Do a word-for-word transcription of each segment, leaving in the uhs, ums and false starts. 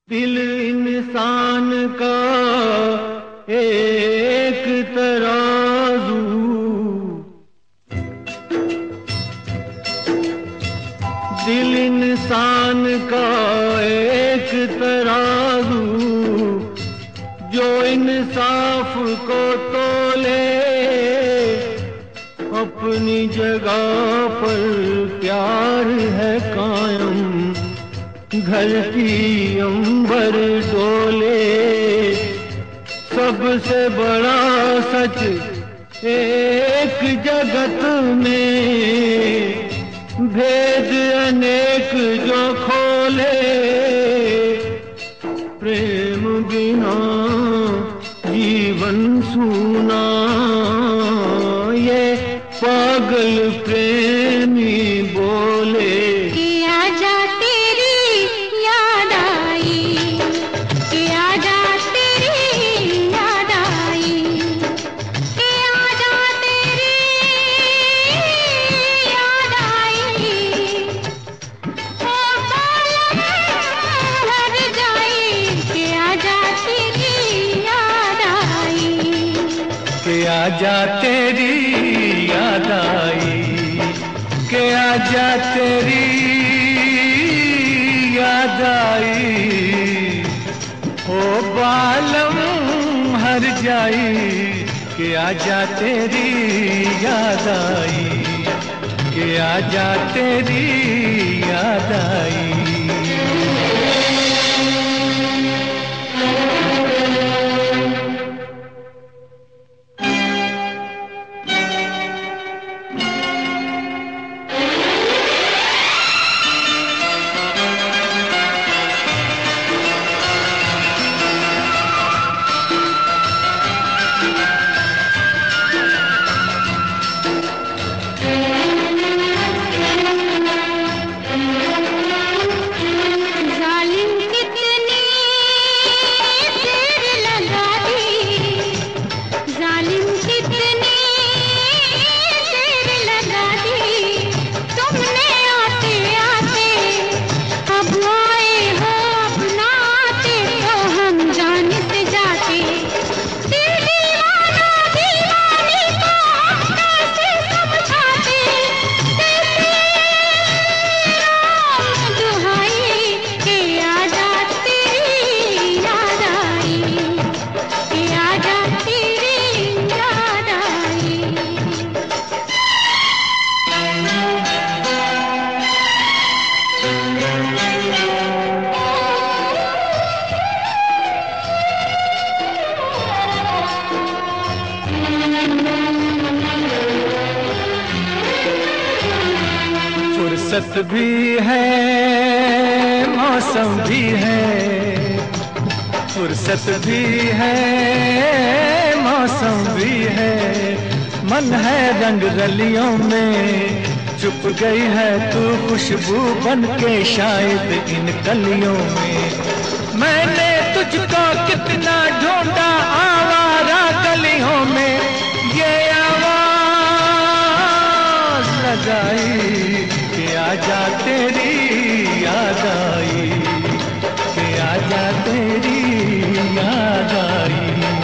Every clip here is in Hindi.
दिल इंसान का एक तराजू, दिल इंसान का एक तराजू, जो इंसाफ को तोले अपनी जगह पर प्यार है कायम, धरती अंबर डोले। सबसे बड़ा सच एक जगत में, भेद अनेक जो खोले। प्रेम बिना जीवन सूना, ये पागल प्रेमी बोले। आजा तेरी याद आई, के आजा तेरी याद आई, ओ बालम हर जाई। के आजा तेरी याद आई, के आजा तेरी याद आई। फुर्सत भी है मौसम भी है, फुर्सत भी है मौसम भी है। मन है रंग रलियों में, चुप गई है तू खुशबू बन के शायद इन कलियों में। मैंने तुझको कितना ढूंढा आवारा गलियों में, ये आवाज लगाई कि आजा तेरी याद आई, कि आजा तेरी याद आई।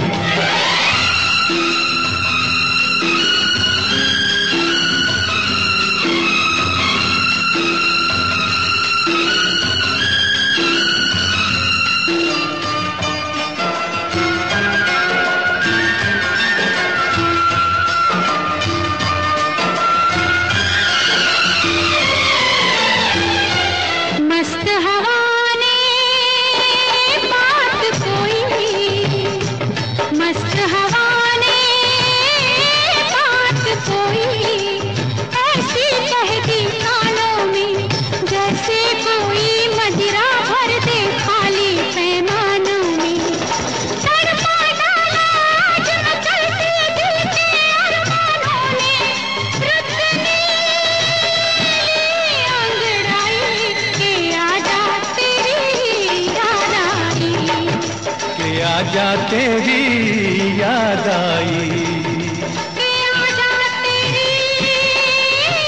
आजा तेरी याद आई, आजा तेरी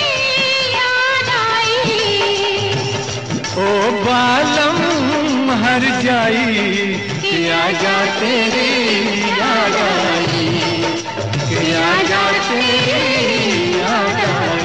याद आई। ओ बालम मर जाई कि आजा तेरी याद आई, कि आजा तेरी याद आई।